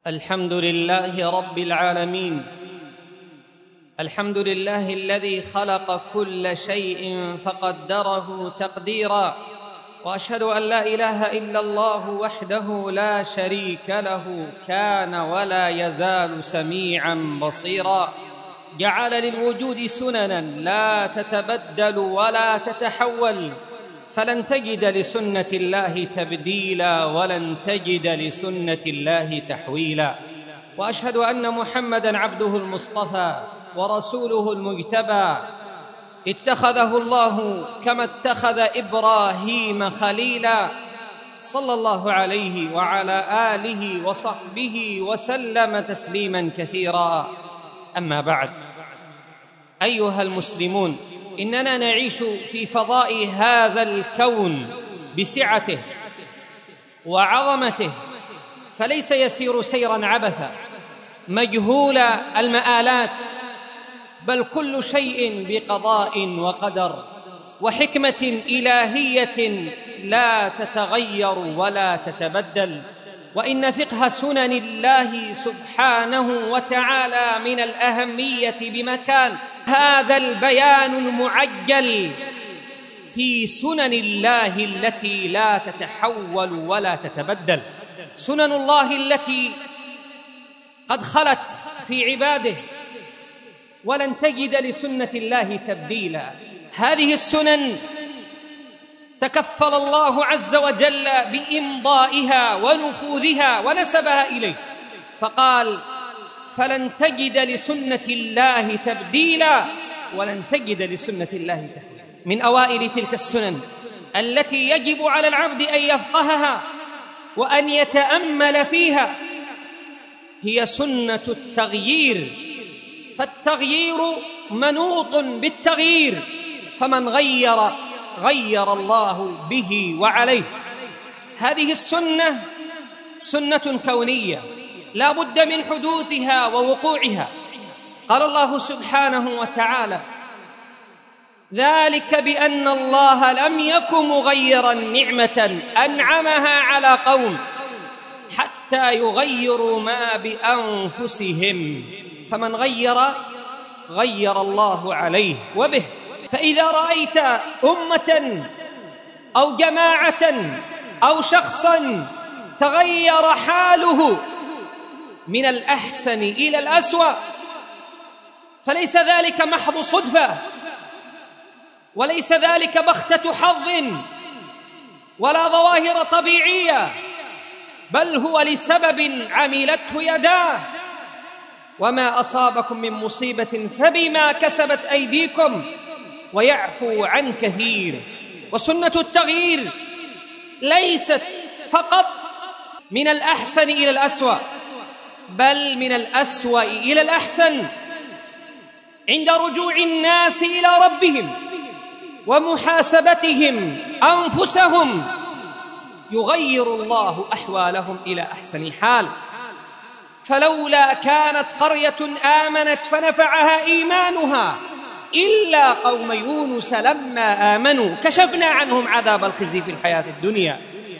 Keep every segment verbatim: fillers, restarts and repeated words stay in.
الحمد لله رب العالمين. الحمد لله الذي خلق كل شيء فقدره تقديرا، واشهد ان لا اله الا الله وحده لا شريك له، كان ولا يزال سميعا بصيرا. جعل للوجود سننا لا تتبدل ولا تتحول، فلن تجد لسنة الله تبديلا ولن تجد لسنة الله تحويلا. وأشهد أن محمدًا عبده المصطفى ورسوله المجتبى، اتخذه الله كما اتخذ إبراهيم خليلا، صلى الله عليه وعلى آله وصحبه وسلم تسليماً كثيرا. أما بعد، أيها المسلمون، إننا نعيش في فضاء هذا الكون بسعته وعظمته، فليس يسير سيراً عبثا مجهول المآلات، بل كل شيء بقضاء وقدر وحكمة إلهية لا تتغير ولا تتبدل. وإن فقه سنن الله سبحانه وتعالى من الأهمية بمكان. هذا البيان المعجل في سنن الله التي لا تتحول ولا تتبدل، سنن الله التي قد خلت في عباده ولن تجد لسنة الله تبديلا. هذه السنن تكفل الله عز وجل بإمضائها ونفوذها ونسبها إليه، فقال: فلن تجد لسنة الله تبديلا ولن تجد لسنة الله تحويلا. من أوائل تلك السنن التي يجب على العبد أن يفقهها وأن يتأمل فيها هي سنة التغيير، فالتغيير منوط بالتغيير، فمن غير غير الله به وعليه. هذه السنة سنة كونية لا بد من حدوثها ووقوعها. قال الله سبحانه وتعالى: ذلك بأن الله لم يكن مغيرا نعمة أنعمها على قوم حتى يغيروا ما بأنفسهم، فمن غير غير الله عليه وبه. فإذا رأيت أمة أو جماعة أو شخصا تغير حاله من الأحسن إلى الأسوأ، فليس ذلك محض صدفة، وليس ذلك بختة حظ ولا ظواهر طبيعية، بل هو لسبب عملته يداه. وما أصابكم من مصيبة فبما كسبت أيديكم ويعفو عن كثير. وسنة التغيير ليست فقط من الأحسن إلى الأسوأ، بل من الأسوأ إلى الأحسن. عند رجوع الناس إلى ربهم ومحاسبتهم أنفسهم يغير الله أحوالهم إلى أحسن حال. فلولا كانت قرية آمنت فنفعها إيمانها إلا قوم يونس لما آمنوا كشفنا عنهم عذاب الخزي في الحياة الدنيا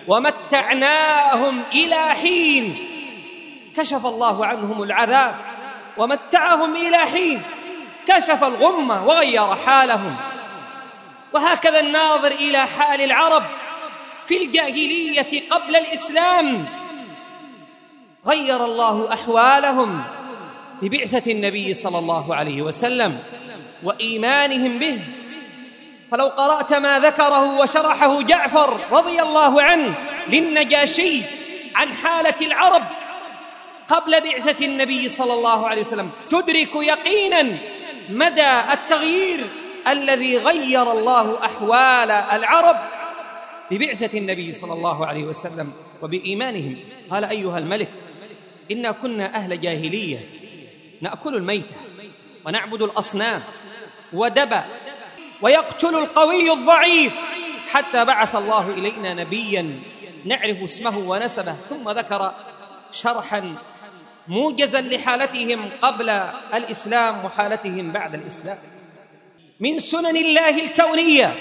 ومتعناهم إلى حين. كشف الله عنهم العذاب ومتعهم إلى حين، كشف الغمة وغير حالهم. وهكذا الناظر إلى حال العرب في الجاهلية قبل الإسلام، غير الله أحوالهم ببعثة النبي صلى الله عليه وسلم وإيمانهم به. فلو قرأت ما ذكره وشرحه جعفر رضي الله عنه للنجاشي عن حالة العرب قبل بعثة النبي صلى الله عليه وسلم، تدرك يقينا مدى التغيير الذي غير الله أحوال العرب ببعثة النبي صلى الله عليه وسلم وبإيمانهم. قال: أيها الملك، إنا كنا أهل جاهلية نأكل الميتة ونعبد الأصنام ودبا ويقتل القوي الضعيف، حتى بعث الله إلينا نبيا نعرف اسمه ونسبه. ثم ذكر شرحا موجزا لحالتهم قبل الإسلام وحالتهم بعد الإسلام. من سنن الله الكونية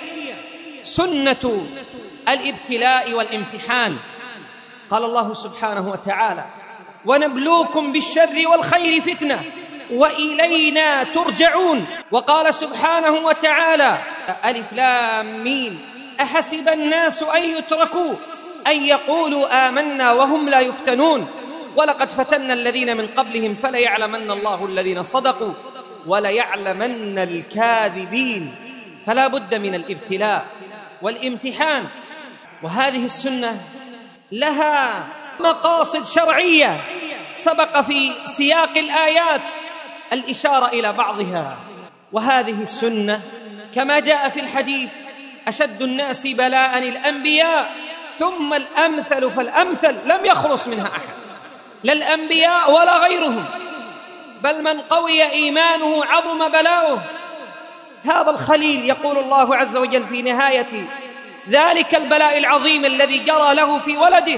سنة الابتلاء والامتحان. قال الله سبحانه وتعالى: ونبلوكم بالشر والخير فتنة وإلينا ترجعون. وقال سبحانه وتعالى: ألف لام ميم أحسب الناس أن يتركوا أن يقولوا آمنا وهم لا يفتنون ولقد فتنا الذين من قبلهم فليعلمن الله الذين صدقوا وليعلمن الكاذبين. فلا بد من الابتلاء والامتحان. وهذه السنة لها مقاصد شرعية سبق في سياق الآيات الإشارة إلى بعضها. وهذه السنة كما جاء في الحديث: أشد الناس بلاء الأنبياء ثم الأمثل فالأمثل. لم يخلص منها أحد، لا الأنبياء ولا غيرهم، بل من قوي إيمانه عظم بلاؤه. هذا الخليل يقول الله عز وجل في نهاية ذلك البلاء العظيم الذي جرى له في ولده: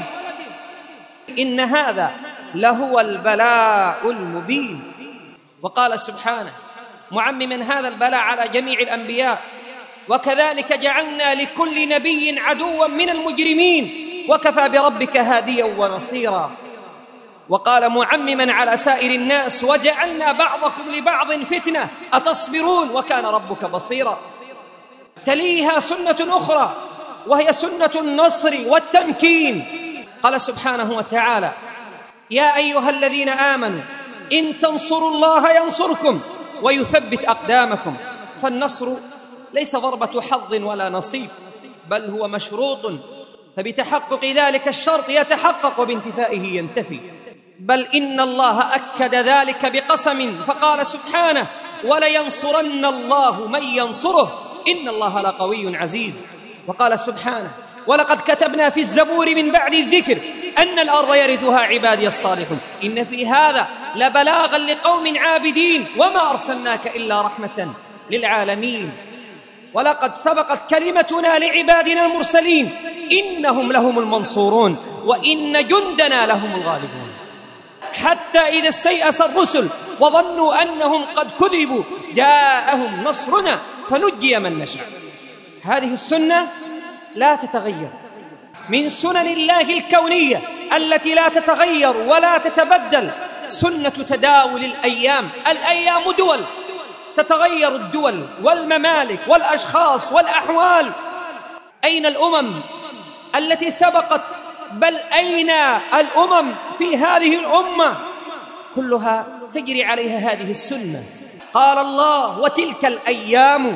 إن هذا لهو البلاء المبين. وقال سبحانه معمما هذا البلاء على جميع الأنبياء: وكذلك جعلنا لكل نبي عدوا من المجرمين وكفى بربك هاديا ونصيرا. وقال معمما على سائر الناس: وجعلنا بعضكم لبعض فتنة أتصبرون وكان ربك بصيرا. تليها سنة أخرى وهي سنة النصر والتمكين. قال سبحانه وتعالى: يا أيها الذين آمنوا إن تنصروا الله ينصركم ويثبت أقدامكم. فالنصر ليس ضربة حظ ولا نصيب، بل هو مشروط، فبتحقق ذلك الشرط يتحقق وبانتفائه ينتفي. بل إن الله أكد ذلك بقسم فقال سبحانه: ولينصرن الله من ينصره إن الله لقوي عزيز. وقال سبحانه: ولقد كتبنا في الزبور من بعد الذكر أن الأرض يرثها عبادي الصالحون إن في هذا لبلاغا لقوم عابدين وما أرسلناك إلا رحمة للعالمين. ولقد سبقت كلمتنا لعبادنا المرسلين إنهم لهم المنصورون وإن جندنا لهم الغالبون. حتى إذا استيأس الرسل وظنوا أنهم قد كذبوا جاءهم نصرنا فنجي من نشاء. هذه السنة لا تتغير، من سنن الله الكونية التي لا تتغير ولا تتبدل سنة تداول الأيام. الأيام دول، تتغير الدول والممالك والأشخاص والأحوال. أين الأمم التي سبقت؟ بل أين الأمم في هذه الأمة؟ كلها تجري عليها هذه السنة. قال الله: وتلك الأيام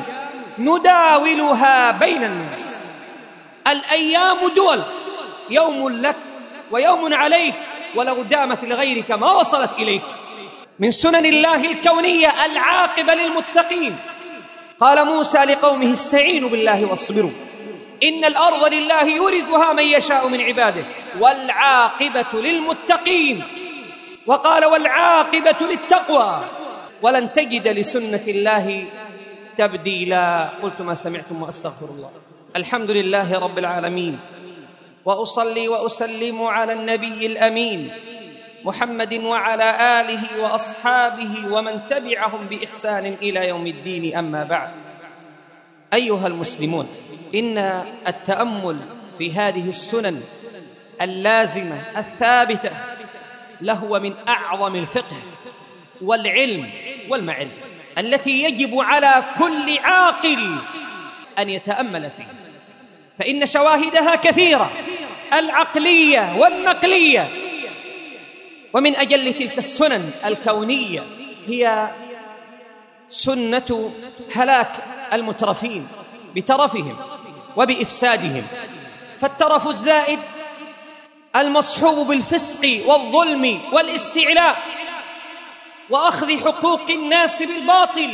نداولها بين الناس. الأيام دول، يوم لك ويوم عليك، ولو دامت لغيرك ما وصلت إليك. من سنن الله الكونية العاقبة للمتقين. قال موسى لقومه: استعينوا بالله واصبروا إن الأرض لله يورثها من يشاء من عباده والعاقبة للمتقين. وقال: والعاقبة للتقوى ولن تجد لسنة الله تبديلا. قلت ما سمعتم وأستغفر الله. الحمد لله رب العالمين، وأصلي وأسلم على النبي الأمين محمد وعلى آله وأصحابه ومن تبعهم بإحسان إلى يوم الدين. أما بعد، أيها المسلمون، إن التأمل في هذه السنن اللازمة الثابتة لهو من أعظم الفقه والعلم والمعرفة التي يجب على كل عاقل أن يتأمل فيه، فإن شواهدها كثيرة العقلية والنقلية. ومن أجل تلك السنن الكونية هي سنة هلاك المترفين بترفهم وبإفسادهم. فالترف الزائد المصحوب بالفسق والظلم والاستعلاء وأخذ حقوق الناس بالباطل،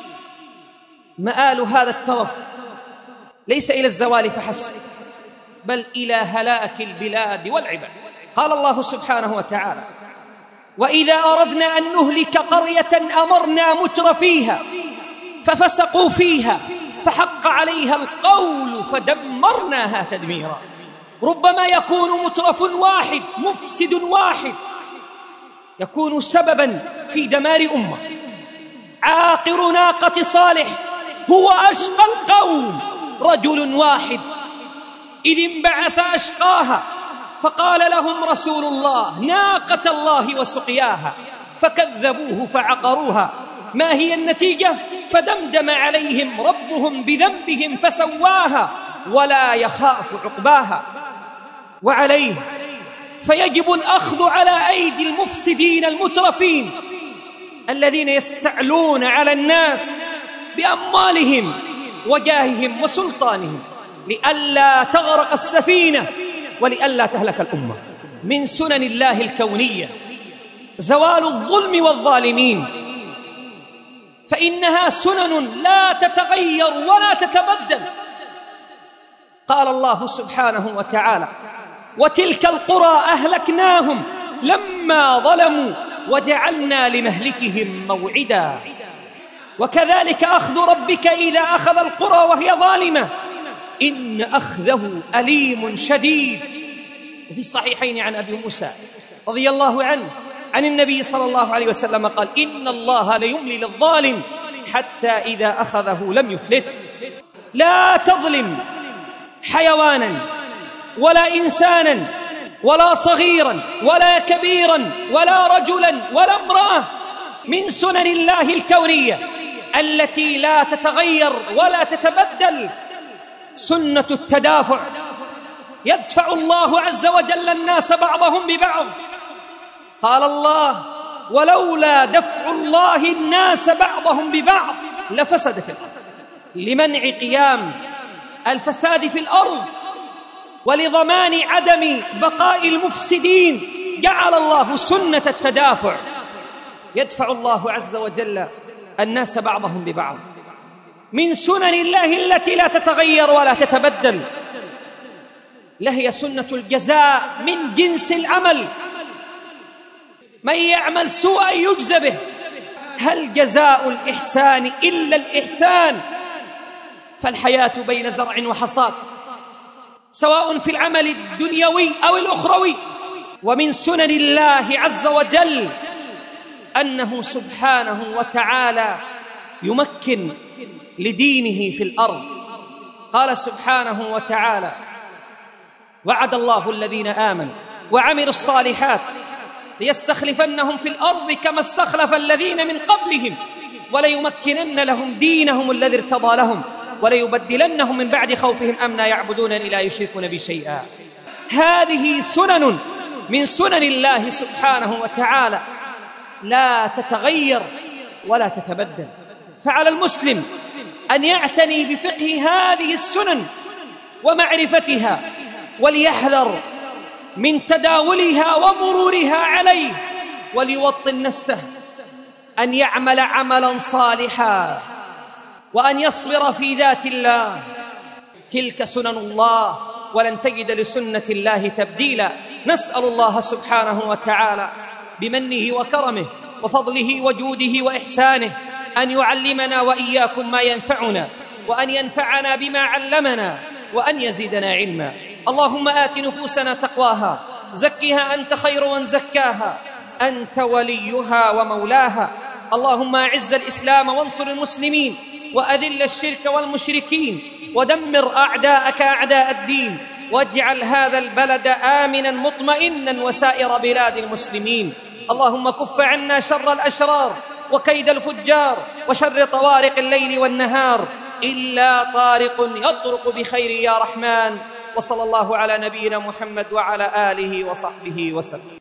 مآل هذا الترف ليس إلى الزوال فحسب، بل إلى هلاك البلاد والعباد. قال الله سبحانه وتعالى: وإذا أردنا أن نهلك قرية أمرنا متر فيها ففسقوا فيها فحق عليها القول فدمرناها تدميرا. ربما يكون مترف واحد مفسد واحد يكون سببا في دمار أمة. عاقر ناقة صالح هو أشقى القوم، رجل واحد إذ انبعث أشقاها فقال لهم رسول الله: ناقة الله وسقياها، فكذبوه فعقروها. ما هي النتيجة؟ فدمدم عليهم ربهم بذنبهم فسواها ولا يخاف عقباها. وعليه فيجب الأخذ على أيدي المفسدين المترفين الذين يستعلون على الناس بأموالهم وجاههم وسلطانهم لئلا تغرق السفينة ولئلا تهلك الأمة. من سنن الله الكونية زوال الظلم والظالمين، فإنها سنن لا تتغير ولا تتبدل. قال الله سبحانه وتعالى: وتلك القرى أهلكناهم لما ظلموا وجعلنا لمهلكهم موعدا. وكذلك أخذ ربك إذا أخذ القرى وهي ظالمة إن أخذه أليم شديد. وفي الصحيحين عن أبي موسى رضي الله عنه عن النبي صلى الله عليه وسلم قال: إن الله ليملي للظالم حتى إذا أخذه لم يفلته. لا تظلم حيوانا ولا إنسانا ولا صغيرا ولا كبيرا ولا رجلا ولا امرأة. من سنن الله الكونية التي لا تتغير ولا تتبدل سنة التدافع. يدفع الله عز وجل الناس بعضهم ببعض. قال الله: ولولا دفع الله الناس بعضهم ببعض لفسدت الأرض. لمنع قيام الفساد في الأرض ولضمان عدم بقاء المفسدين جعل الله سنة التدافع. يدفع الله عز وجل الناس بعضهم ببعض. من سنن الله التي لا تتغير ولا تتبدل لهي سنة الجزاء من جنس العمل. من يعمل سوءا يجزى به. هل جزاء الإحسان إلا الإحسان؟ فالحياة بين زرع وحصاد، سواء في العمل الدنيوي أو الأخروي. ومن سنن الله عز وجل أنه سبحانه وتعالى يمكن لدينه في الأرض. قال سبحانه وتعالى: وعد الله الذين آمنوا وعملوا الصالحات ليستخلفنهم في الأرض كما استخلف الذين من قبلهم وليمكنن لهم دينهم الذي ارتضى لهم وليبدلنهم من بعد خوفهم أمنا يعبدونني لا يشركون بي شيئا. هذه سنن من سنن الله سبحانه وتعالى لا تتغير ولا تتبدل. فعلى المسلم أن يعتني بفقه هذه السنن ومعرفتها، وليحذر من تداولها ومرورها عليه، وليوطن نفسه أن يعمل عملا صالحا وأن يصبر في ذات الله. تلك سنن الله ولن تجد لسنة الله تبديلا. نسأل الله سبحانه وتعالى بمنه وكرمه وفضله وجوده وإحسانه أن يعلمنا وإياكم ما ينفعنا، وأن ينفعنا بما علمنا، وأن يزيدنا علما. اللهم آت نفوسنا تقواها، زكها أنت خير من زكاها، أنت وليها ومولاها. اللهم أعز الإسلام وانصر المسلمين، وأذل الشرك والمشركين، ودمر أعداءك أعداء الدين، واجعل هذا البلد آمنا مطمئنا وسائر بلاد المسلمين. اللهم كف عنا شر الأشرار وكيد الفجار وشر طوارق الليل والنهار، إلا طارق يطرق بخير يا رحمن. وصلى الله على نبينا محمد وعلى آله وصحبه وسلم.